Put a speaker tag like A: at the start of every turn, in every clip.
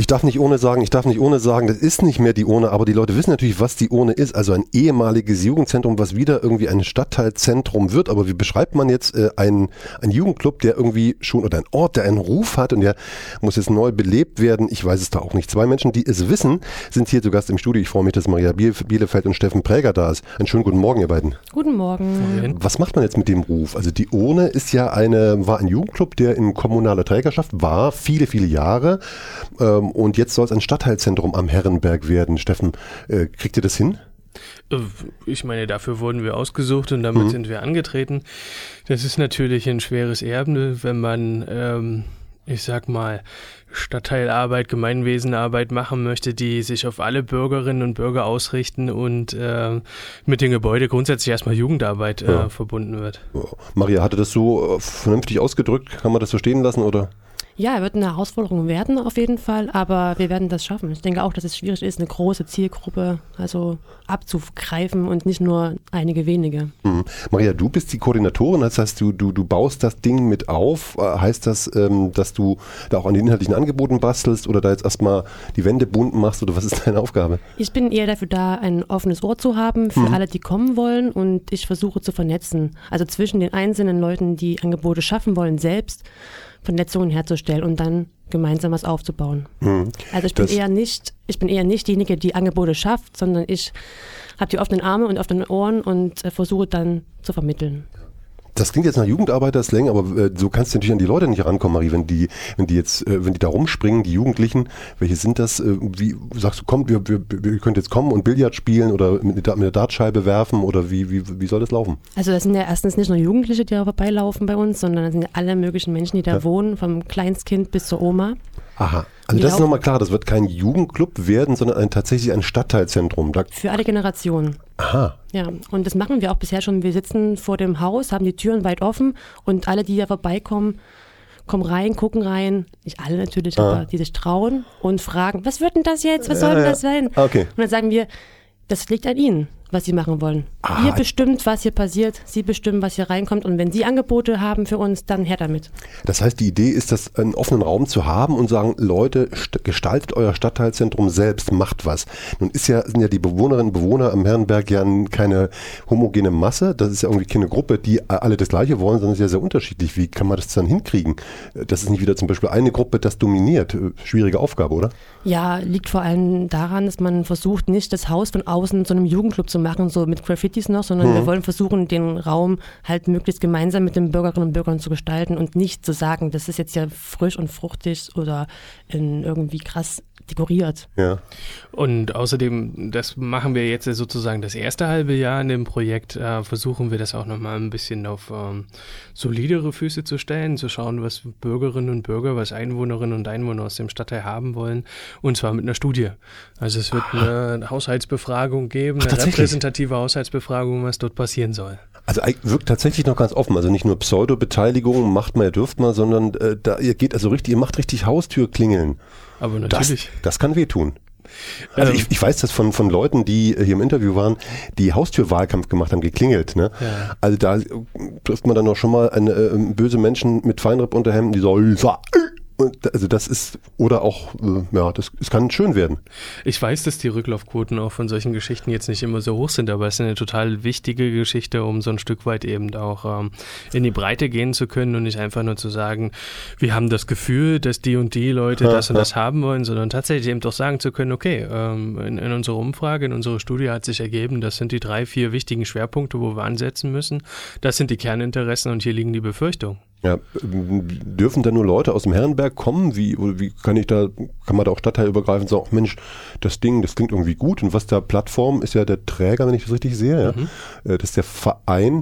A: darf nicht ohne sagen, das ist nicht mehr die Ohne, aber die Leute wissen natürlich, was die Ohne ist. Also ein ehemaliges Jugendzentrum, was wieder irgendwie ein Stadtteilzentrum wird. Aber wie beschreibt man jetzt einen Jugendclub, der irgendwie schon, oder ein Ort, der einen Ruf hat und der muss jetzt neu belebt werden? Ich weiß es da auch nicht. Zwei Menschen, die es wissen, sind hier zu Gast im Studio. Ich freue mich, dass Maria Bielefeld und Steffen Präger da ist. Einen schönen guten Morgen, ihr beiden.
B: Guten Morgen.
A: Was macht man jetzt mit dem Ruf? Also die Ohne ist ja war ein Jugendclub, der in kommunaler Trägerschaft war, viele, viele Jahre. Und jetzt soll es ein Stadtteilzentrum am Herrenberg werden. Steffen, kriegt ihr das hin?
C: Ich meine, dafür wurden wir ausgesucht und damit sind wir angetreten. Das ist natürlich ein schweres Erbe, wenn man, ich sag mal, Stadtteilarbeit, Gemeinwesenarbeit machen möchte, die sich auf alle Bürgerinnen und Bürger ausrichten und mit dem Gebäude grundsätzlich erstmal Jugendarbeit verbunden wird.
A: Maria, hatte das so vernünftig ausgedrückt? Kann man das so stehen lassen, oder?
B: Ja, wird eine Herausforderung werden auf jeden Fall, aber wir werden das schaffen. Ich denke auch, dass es schwierig ist, eine große Zielgruppe abzugreifen und nicht nur einige wenige.
A: Mhm. Maria, du bist die Koordinatorin, das heißt, du baust das Ding mit auf. Heißt das, dass du da auch an den inhaltlichen Angeboten bastelst oder da jetzt erstmal die Wände bunt machst oder was ist deine Aufgabe?
B: Ich bin eher dafür da, ein offenes Ohr zu haben für alle, die kommen wollen, und ich versuche zu vernetzen. Also zwischen den einzelnen Leuten, die Angebote schaffen wollen, selbst Vernetzungen herzustellen und dann gemeinsam was aufzubauen. Also ich bin eher nicht diejenige, die Angebote schafft, sondern ich habe die offenen Arme und offenen Ohren und versuche dann zu vermitteln.
A: Das klingt jetzt nach Jugendarbeiter-Slang, aber so kannst du natürlich an die Leute nicht rankommen, Marie, wenn die da rumspringen, die Jugendlichen, welche sind das? Wie sagst du, kommt, ihr könnt jetzt kommen und Billard spielen oder mit der Dartscheibe werfen oder wie soll das laufen? Also
B: das sind ja erstens nicht nur Jugendliche, die da vorbeilaufen bei uns, sondern das sind ja alle möglichen Menschen, die da wohnen, vom Kleinstkind bis zur Oma.
A: Aha, also das ist nochmal klar, das wird kein Jugendclub werden, sondern tatsächlich ein Stadtteilzentrum.
B: Für alle Generationen.
A: Aha.
B: Ja, und das machen wir auch bisher schon. Wir sitzen vor dem Haus, haben die Türen weit offen und alle, die da vorbeikommen, kommen rein, gucken rein. Nicht alle natürlich, aber die sich trauen und fragen, was wird denn das jetzt? Was soll denn das sein?
A: Okay.
B: Und dann sagen wir, das liegt an Ihnen, was Sie machen wollen. Ihr bestimmt, was hier passiert. Sie bestimmen, was hier reinkommt. Und wenn Sie Angebote haben für uns, dann her damit.
A: Das heißt, die Idee ist, das einen offenen Raum zu haben und sagen, Leute, gestaltet euer Stadtteilzentrum selbst, macht was. Nun sind ja die Bewohnerinnen und Bewohner am Herrenberg ja keine homogene Masse. Das ist ja irgendwie keine Gruppe, die alle das Gleiche wollen, sondern sehr, sehr unterschiedlich. Wie kann man das dann hinkriegen? Das ist nicht wieder zum Beispiel eine Gruppe, das dominiert. Schwierige Aufgabe, oder?
B: Ja, liegt vor allem daran, dass man versucht, nicht das Haus von außen zu einem Jugendclub zu machen, so mit Graffitis noch, sondern wir wollen versuchen, den Raum halt möglichst gemeinsam mit den Bürgerinnen und Bürgern zu gestalten und nicht zu sagen, das ist jetzt ja frisch und fruchtig oder irgendwie krass dekoriert.
A: Ja.
C: Und außerdem, das machen wir jetzt sozusagen das erste halbe Jahr in dem Projekt, versuchen wir das auch nochmal ein bisschen auf solidere Füße zu stellen, zu schauen, was Bürgerinnen und Bürger, was Einwohnerinnen und Einwohner aus dem Stadtteil haben wollen, und zwar mit einer Studie. Also es wird eine Haushaltsbefragung geben, eine repräsentative Haushaltsbefragung, was dort passieren soll.
A: Also wirkt tatsächlich noch ganz offen, also nicht nur Pseudo-Beteiligung, macht mal, ihr dürft mal, sondern ihr macht richtig Haustürklingeln.
C: Aber natürlich.
A: Das kann wehtun. Also ich weiß das von Leuten, die hier im Interview waren, die Haustürwahlkampf gemacht haben, geklingelt. Ne? Ja. Also da trifft man dann auch schon mal böse Menschen mit Feinripp-Unterhemden, die so also das ist, oder auch, es kann schön werden.
C: Ich weiß, dass die Rücklaufquoten auch von solchen Geschichten jetzt nicht immer so hoch sind, aber es ist eine total wichtige Geschichte, um so ein Stück weit eben auch in die Breite gehen zu können und nicht einfach nur zu sagen, wir haben das Gefühl, dass die und die Leute das und das haben wollen, sondern tatsächlich eben doch sagen zu können, okay, in unserer Umfrage, in unserer Studie hat sich ergeben, das sind die 3, 4 wichtigen Schwerpunkte, wo wir ansetzen müssen. Das sind die Kerninteressen und hier liegen die Befürchtungen.
A: Ja, dürfen da nur Leute aus dem Herrenberg kommen? Wie kann man da auch stadtteilübergreifend sagen, Mensch, das klingt irgendwie gut, und was der Plattform ist ja der Träger, wenn ich das richtig sehe, ja? Das ist der Verein.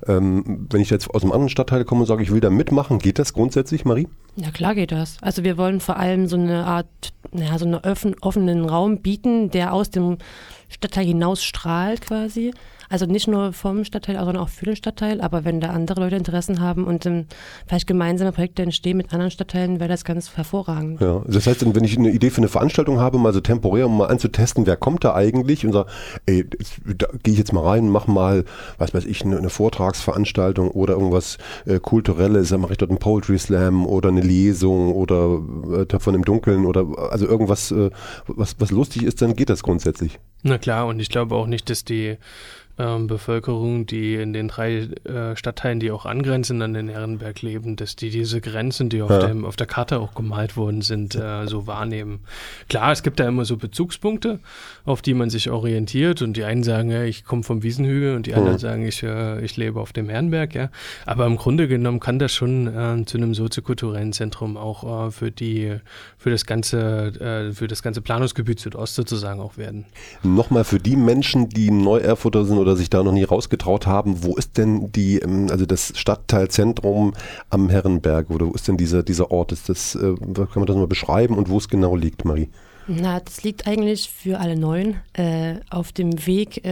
A: Wenn ich jetzt aus einem anderen Stadtteil komme und sage, ich will da mitmachen, geht das grundsätzlich, Marie?
B: Ja, klar geht das. Also wir wollen vor allem so eine Art, so einen offenen Raum bieten, der aus dem Stadtteil hinaus strahlt quasi. Also nicht nur vom Stadtteil, sondern auch für den Stadtteil. Aber wenn da andere Leute Interessen haben und vielleicht gemeinsame Projekte entstehen mit anderen Stadtteilen, wäre das ganz hervorragend.
A: Ja, das heißt, wenn ich eine Idee für eine Veranstaltung habe, mal so temporär, um mal anzutesten, wer kommt da eigentlich und sage, ey, da gehe ich jetzt mal rein, mach mal, was weiß ich, eine Vortragsveranstaltung oder irgendwas Kulturelles, dann mache ich dort einen Poetry Slam oder eine Lesung oder Töpfern im Dunkeln oder also irgendwas, was lustig ist, dann geht das grundsätzlich.
C: Na klar, und ich glaube auch nicht, dass die Bevölkerung, die in den 3 Stadtteilen, die auch angrenzend an den Herrenberg leben, dass die diese Grenzen, die auf der Karte auch gemalt worden sind, so wahrnehmen. Klar, es gibt da immer so Bezugspunkte, auf die man sich orientiert und die einen sagen, ja, ich komme vom Wiesenhügel und die anderen sagen, ich lebe auf dem Herrenberg, ja. Aber im Grunde genommen kann das schon zu einem soziokulturellen Zentrum auch für das ganze Planungsgebiet Südost sozusagen auch werden.
A: Nochmal für die Menschen, die Neu-Erfurter sind oder sich da noch nie rausgetraut haben, wo ist denn also das Stadtteilzentrum am Herrenberg oder wo ist denn dieser Ort? Kann man das mal beschreiben und wo es genau liegt, Marie?
B: Na, das liegt eigentlich für alle Neuen auf dem Weg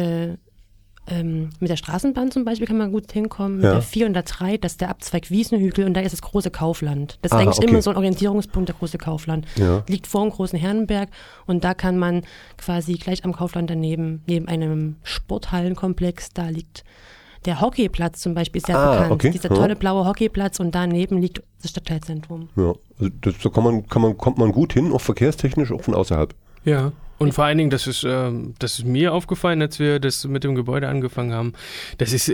B: mit der Straßenbahn zum Beispiel kann man gut hinkommen, mit der 403, das ist der Abzweig Wiesenhügel und da ist das große Kaufland. Das ist eigentlich immer so ein Orientierungspunkt, der große Kaufland. Ja. Liegt vor dem großen Herrenberg und da kann man quasi gleich am Kaufland daneben, neben einem Sporthallenkomplex, da liegt der Hockeyplatz zum Beispiel, ist sehr bekannt. Okay. Dieser tolle blaue Hockeyplatz und daneben liegt das Stadtteilzentrum. Ja,
A: also da kommt man gut hin, auch verkehrstechnisch, auch von außerhalb.
C: Ja. Und vor allen Dingen, das ist mir aufgefallen, als wir das mit dem Gebäude angefangen haben, das ist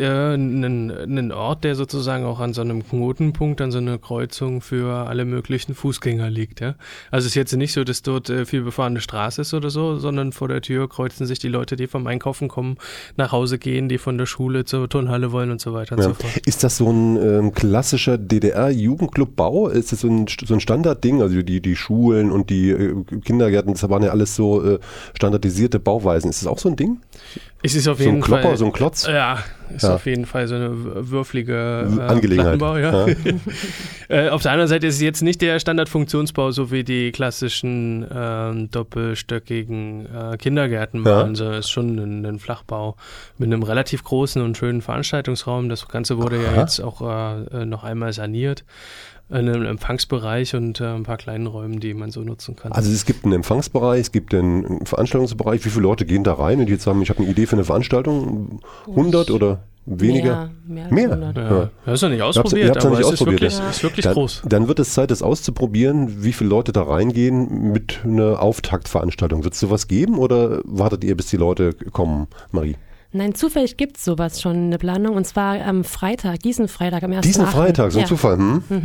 C: ein Ort, der sozusagen auch an so einem Knotenpunkt, an so einer Kreuzung für alle möglichen Fußgänger liegt. Ja? Also es ist jetzt nicht so, dass dort viel befahrene Straße ist oder so, sondern vor der Tür kreuzen sich die Leute, die vom Einkaufen kommen, nach Hause gehen, die von der Schule zur Turnhalle wollen und so weiter und so fort.
A: Ist das so ein klassischer DDR-Jugendclubbau? Ist das so ein Standardding? Also die Schulen und die Kindergärten, das waren ja alles so standardisierte Bauweisen. Ist das auch so ein Ding?
C: Es ist auf jeden Fall
A: so ein Klotz?
C: Ja, ist auf jeden Fall so eine würfelige
A: Angelegenheit.
C: Plattenbau, ja. Auf der anderen Seite ist es jetzt nicht der Standardfunktionsbau, so wie die klassischen doppelstöckigen Kindergärten waren, sondern es ist schon ein Flachbau mit einem relativ großen und schönen Veranstaltungsraum. Das Ganze wurde ja jetzt auch noch einmal saniert. Einen Empfangsbereich und ein paar kleinen Räumen, die man so nutzen kann.
A: Also es gibt einen Empfangsbereich, es gibt einen Veranstaltungsbereich. Wie viele Leute gehen da rein und die jetzt sagen, ich habe eine Idee für eine Veranstaltung? 100 oder weniger?
B: Mehr als 100.
C: Ja. Das ist noch nicht ausprobiert, aber es ist wirklich groß.
A: Dann wird es Zeit, das auszuprobieren, wie viele Leute da reingehen mit einer Auftaktveranstaltung. Wird es sowas geben oder wartet ihr, bis die Leute kommen, Marie?
B: Nein, zufällig gibt es sowas schon, eine Planung, und zwar am Freitag, diesen Freitag, am 1.8.
A: Diesen Freitag, so ein Zufall.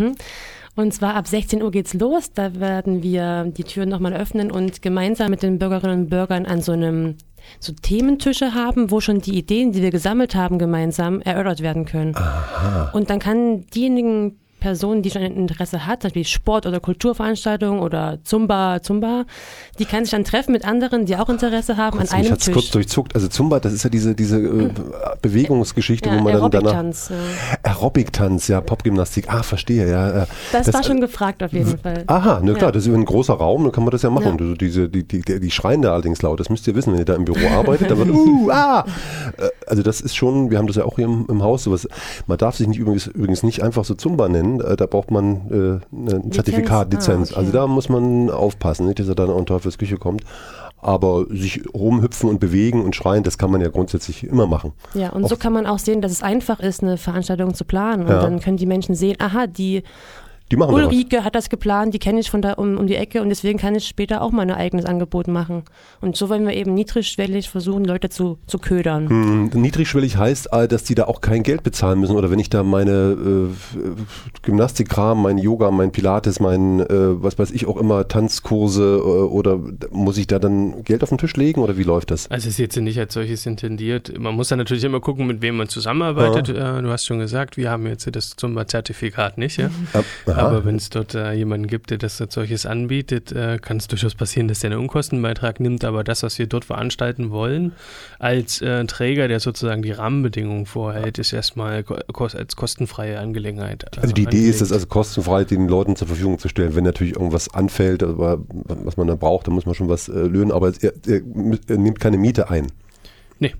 B: Und zwar ab 16 Uhr geht's los, da werden wir die Türen nochmal öffnen und gemeinsam mit den Bürgerinnen und Bürgern an so Thementische haben, wo schon die Ideen, die wir gesammelt haben, gemeinsam erörtert werden können. Aha. Und dann kann diejenigen Person, die schon ein Interesse hat, zum Beispiel Sport- oder Kulturveranstaltungen oder Zumba, die kann sich dann treffen mit anderen, die auch Interesse haben, an einem Tisch.
A: Kurz durchzuckt. Also Zumba, das ist ja diese Bewegungsgeschichte, wo man dann danach... Aerobic-Tanz, ja, Popgymnastik, verstehe, ja.
B: Das war schon gefragt auf jeden Fall.
A: Aha, na klar, das ist ein großer Raum, dann kann man das ja machen. Ja. Die schreien da allerdings laut, das müsst ihr wissen, wenn ihr da im Büro arbeitet, dann wird Also das ist schon, wir haben das ja auch hier im Haus, sowas. Man darf sich übrigens nicht einfach so Zumba nennen, da braucht man ein Zertifikat, Lizenz. Okay. Also da muss man aufpassen, nicht, dass er dann auch in Teufels Küche kommt. Aber sich rumhüpfen und bewegen und schreien, das kann man ja grundsätzlich immer machen.
B: Ja, und so kann man auch sehen, dass es einfach ist, eine Veranstaltung zu planen. Und dann können die Menschen sehen, die Ulrike hat das geplant, die kenne ich von da um die Ecke und deswegen kann ich später auch mein eigenes Angebot machen. Und so wollen wir eben niedrigschwellig versuchen, Leute zu ködern.
A: Niedrigschwellig heißt, dass die da auch kein Geld bezahlen müssen. Oder wenn ich da meine Gymnastikkram, mein Yoga, mein Pilates, was weiß ich auch immer, Tanzkurse oder muss ich da dann Geld auf den Tisch legen oder wie läuft das?
C: Also es ist jetzt nicht als solches intendiert. Man muss dann natürlich immer gucken, mit wem man zusammenarbeitet. Du hast schon gesagt, wir haben jetzt das Zumba-Zertifikat nicht, ja? Aber wenn es dort jemanden gibt, der das als solches anbietet, kann es durchaus passieren, dass der einen Unkostenbeitrag nimmt, aber das, was wir dort veranstalten wollen, als Träger, der sozusagen die Rahmenbedingungen vorhält, ist erstmal als kostenfreie Angelegenheit.
A: Also die Idee ist es, also kostenfrei den Leuten zur Verfügung zu stellen, wenn natürlich irgendwas anfällt, was man dann braucht, dann muss man schon was löhnen, aber er nimmt keine Miete ein.
C: Nee.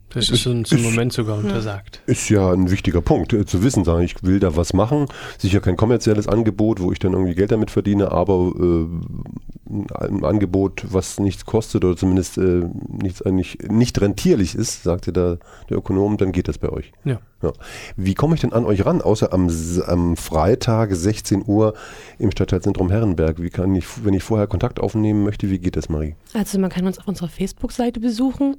C: Das ist uns im Moment sogar untersagt.
A: Ist ja ein wichtiger Punkt, zu wissen, sagen, ich will da was machen. Sicher kein kommerzielles Angebot, wo ich dann irgendwie Geld damit verdiene, aber ein Angebot, was nichts kostet oder zumindest nicht rentierlich ist, sagte der Ökonom, dann geht das bei euch.
C: Ja.
A: Wie komme ich denn an euch ran, außer am Freitag 16 Uhr im Stadtteilzentrum Herrenberg? Wie kann ich, wenn ich vorher Kontakt aufnehmen möchte, wie geht das, Marie?
B: Also man kann uns auf unserer Facebook-Seite besuchen.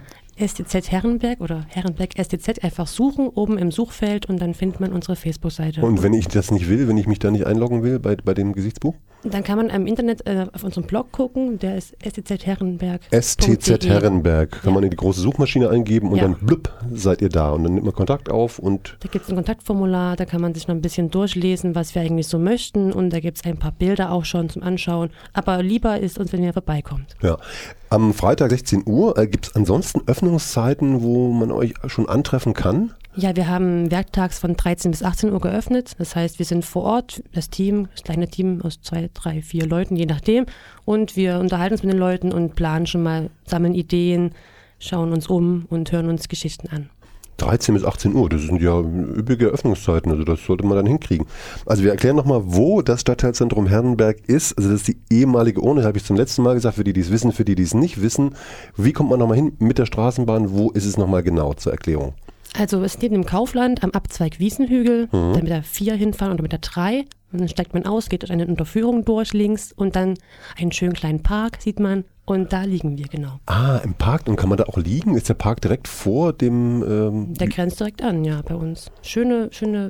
B: STZ Herrenberg oder Herrenberg STZ einfach suchen, oben im Suchfeld und dann findet man unsere Facebook-Seite.
A: Und wenn ich das nicht will, wenn ich mich da nicht einloggen will bei dem Gesichtsbuch?
B: Dann kann man im Internet auf unserem Blog gucken, der ist stzherrenberg.
A: STZ Herrenberg. Kann man in die große Suchmaschine eingeben und dann blub, seid ihr da. Und dann nimmt man Kontakt auf und...
B: Da gibt es ein Kontaktformular, da kann man sich noch ein bisschen durchlesen, was wir eigentlich so möchten. Und da gibt es ein paar Bilder auch schon zum Anschauen. Aber lieber ist uns, wenn ihr vorbeikommt.
A: Ja. Am Freitag 16 Uhr gibt es ansonsten Öffnungszeiten, wo man euch schon antreffen kann?
B: Ja, wir haben werktags von 13 bis 18 Uhr geöffnet. Das heißt, wir sind vor Ort, das kleine Team aus 2, 3, 4 Leuten, je nachdem. Und wir unterhalten uns mit den Leuten und planen schon mal, sammeln Ideen, schauen uns um und hören uns Geschichten an. 13 bis 18 Uhr, das sind ja üppige Öffnungszeiten, also das sollte man dann hinkriegen. Also wir erklären nochmal, wo das Stadtteilzentrum Herrenberg ist. Also das ist die ehemalige Urne, das habe ich zum letzten Mal gesagt, für die es wissen, für die es nicht wissen. Wie kommt man nochmal hin mit der Straßenbahn? Wo ist es nochmal genau zur Erklärung? Also es steht im Kaufland am Abzweig Wiesenhügel, dann mit der 4 hinfahren oder mit der 3. Und dann steigt man aus, geht durch eine Unterführung durch links und dann einen schönen kleinen Park sieht man und da liegen wir genau. Ah,
A: im Park, und kann man da auch liegen? Ist der Park direkt vor dem...
B: Der grenzt direkt an, ja, bei uns. Schöne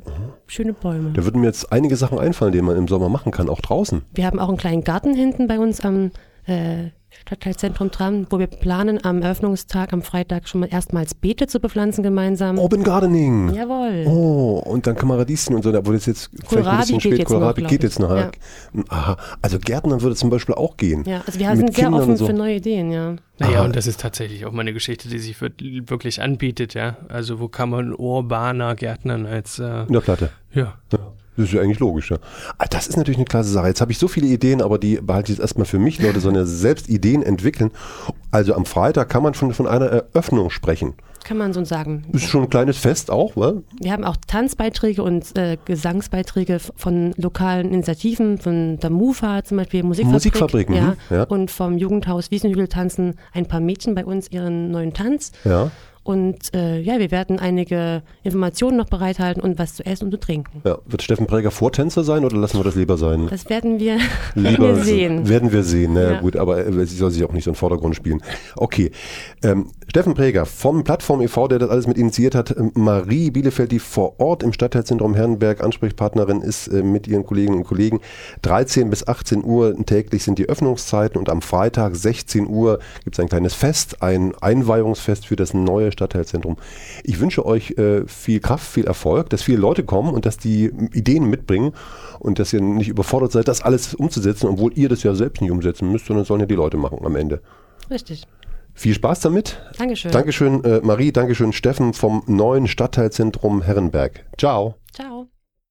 B: Bäume.
A: Da würden mir jetzt einige Sachen einfallen, die man im Sommer machen kann, auch draußen.
B: Wir haben auch einen kleinen Garten hinten bei uns am Stadtteilzentrum dran, wo wir planen, am Eröffnungstag, am Freitag schon mal erstmals Beete zu bepflanzen gemeinsam.
A: Open Gardening.
B: Jawohl.
A: Oh, und dann kann man Radieschen und so, obwohl das jetzt vielleicht ein bisschen spät, Kohlrabi geht jetzt noch. Ja. Aha, also Gärtnern würde zum Beispiel auch gehen.
B: Ja, also wir sind sehr offen für neue Ideen, ja.
C: Naja, und das ist tatsächlich auch mal eine Geschichte, die sich wirklich anbietet, ja. Also wo kann man urbaner Gärtnern als...
A: in der Platte.
C: Ja.
A: Das ist ja eigentlich logisch, ja. Das ist natürlich eine klasse Sache. Jetzt habe ich so viele Ideen, aber die behalte ich jetzt erstmal für mich. Leute sollen ja selbst Ideen entwickeln. Also am Freitag kann man von einer Eröffnung sprechen.
B: Kann man so sagen.
A: Ist schon ein kleines Fest auch, wa?
B: Wir haben auch Tanzbeiträge und Gesangsbeiträge von lokalen Initiativen, von der MUFA zum Beispiel, Musikfabriken. Ja. Und vom Jugendhaus Wiesenhügel tanzen ein paar Mädchen bei uns ihren neuen Tanz.
A: Ja.
B: Und wir werden einige Informationen noch bereithalten und was zu essen und zu trinken.
A: Ja. Wird Steffen Präger Vortänzer sein oder lassen wir das lieber sein?
B: Das werden wir
A: sehen. Werden wir sehen, naja, gut, aber sie soll sich auch nicht so in den Vordergrund spielen. Okay, Steffen Präger vom Plattform e.V., der das alles mit initiiert hat, Marie Bielefeld, die vor Ort im Stadtteilzentrum Herrenberg Ansprechpartnerin ist mit ihren Kolleginnen und Kollegen. 13 bis 18 Uhr täglich sind die Öffnungszeiten und am Freitag 16 Uhr gibt es ein kleines Fest, ein Einweihungsfest für das neue Stadtteilzentrum. Ich wünsche euch viel Kraft, viel Erfolg, dass viele Leute kommen und dass die Ideen mitbringen und dass ihr nicht überfordert seid, das alles umzusetzen, obwohl ihr das ja selbst nicht umsetzen müsst, sondern sollen ja die Leute machen am Ende.
B: Richtig.
A: Viel Spaß damit.
B: Dankeschön.
A: Dankeschön, Marie. Dankeschön, Steffen vom neuen Stadtteilzentrum Herrenberg. Ciao.